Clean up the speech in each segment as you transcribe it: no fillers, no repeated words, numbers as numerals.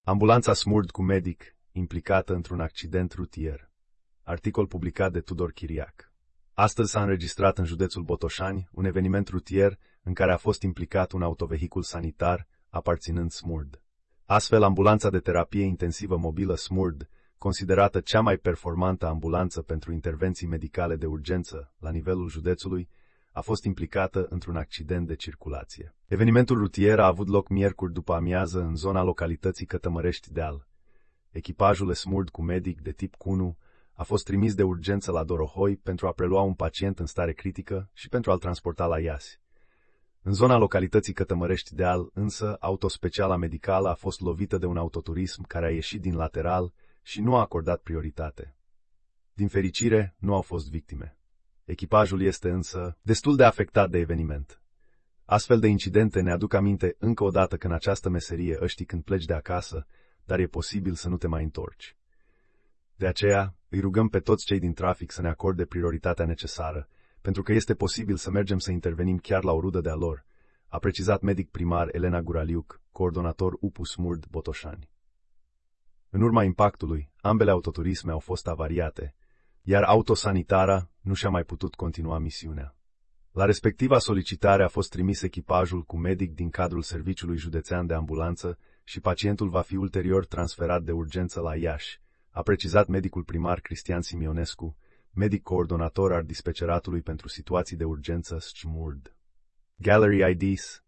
Ambulanța Smurd cu medic implicată într-un accident rutier. Articol publicat de Tudor Chiriac. Astăzi s-a înregistrat în județul Botoșani un eveniment rutier în care a fost implicat un autovehicul sanitar aparținând Smurd. Astfel, ambulanța de terapie intensivă mobilă Smurd, considerată cea mai performantă ambulanță pentru intervenții medicale de urgență la nivelul județului, a fost implicată într-un accident de circulație. Evenimentul rutier a avut loc miercuri după amiază în zona localității Cătămărești Deal. Echipajul Smurd cu medic de tip CUNU a fost trimis de urgență la Dorohoi pentru a prelua un pacient în stare critică și pentru a-l transporta la Iași. În zona localității Cătămărești Deal, însă, autospeciala medicală a fost lovită de un autoturism care a ieșit din lateral și nu a acordat prioritate. Din fericire, nu au fost victime. Echipajul este însă destul de afectat de eveniment. Astfel de incidente ne aduc aminte încă o dată că în această meserie ăștii când pleci de acasă, dar e posibil să nu te mai întorci. De aceea, îi rugăm pe toți cei din trafic să ne acorde prioritatea necesară, pentru că este posibil să mergem să intervenim chiar la o rudă de-a lor, a precizat medic primar Elena Guraliuc, coordonator UPU Smurd Botoșani. În urma impactului, ambele autoturisme au fost avariate, iar autosanitara nu și-a mai putut continua misiunea. La respectiva solicitare a fost trimis echipajul cu medic din cadrul Serviciului Județean de Ambulanță și pacientul va fi ulterior transferat de urgență la Iași, a precizat medicul primar Cristian Simionescu, medic coordonator al dispeceratului pentru situații de urgență Smurd. Gallery IDs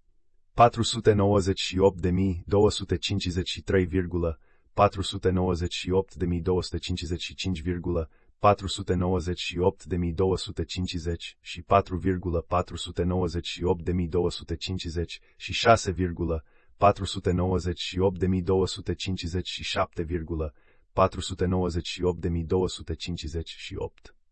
498.253, 498.255, 498.250 și 4,498.250 și 6,498.250 și 7,498.258.